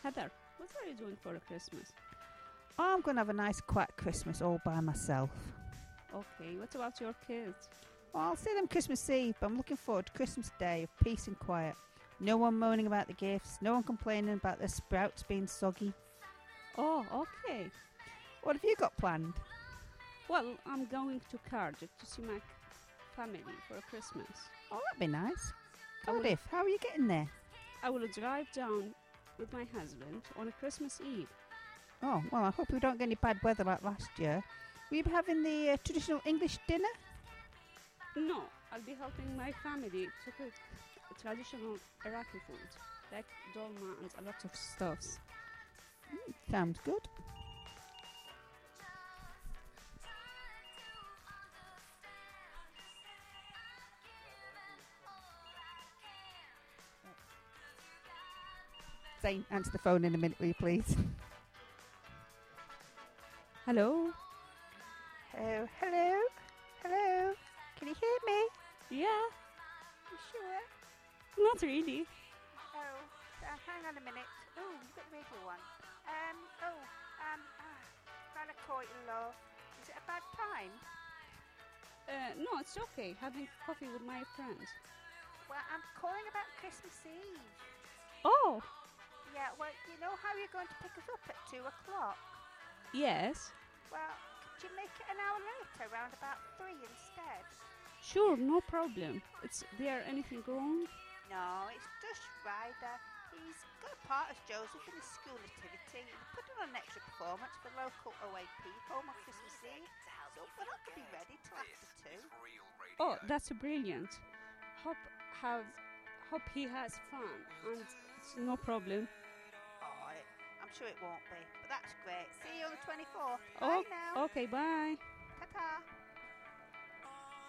Heather, what are you doing for Christmas? I'm going to have a nice quiet Christmas all by myself. Okay, what about your kids? Well, I'll see them Christmas Eve, but I'm looking forward to Christmas Day of peace and quiet. No one moaning about the gifts, no one complaining about their sprouts being soggy. Oh, okay. What have you got planned? Well, I'm going to Cardiff to see my family for Christmas. Oh, that'd be nice. I will- Cardiff, how are you getting there? I will drive down with my husband on a Christmas Eve. Oh, well, I hope we don't get any bad weather like last year. Will you be having the traditional English dinner? No, I'll be helping my family to cook traditional Iraqi food, like dolma and a lot of stuffs. Sounds good. Zane, answer the phone in a minute, will you please? Hello? Hello, hello, hello. Can you hear me? Yeah, You sure? not really. Oh, hang on a minute. Oh, you've got the middle one. Trying to call you, love. Is it a bad time? No, it's okay. Having coffee with my friends. Well, I'm calling about Christmas Eve. Oh, Yeah, well, you know how you're going to pick us up at 2 o'clock? yes. Well, could you make it an hour later, around about 3 instead? Sure, no problem. Is there anything wrong? No, it's just Ryder. He's got a part as Joseph in his school nativity. He put on an extra performance for local OAP home on Christmas Eve, so we're not going to be ready till after 2. Oh, that's brilliant. Hope he has fun and it's no problem. Oh, I'm sure it won't be, but that's great. See you on the 24th. Oh, Bye now. okay, bye. Ta-ta.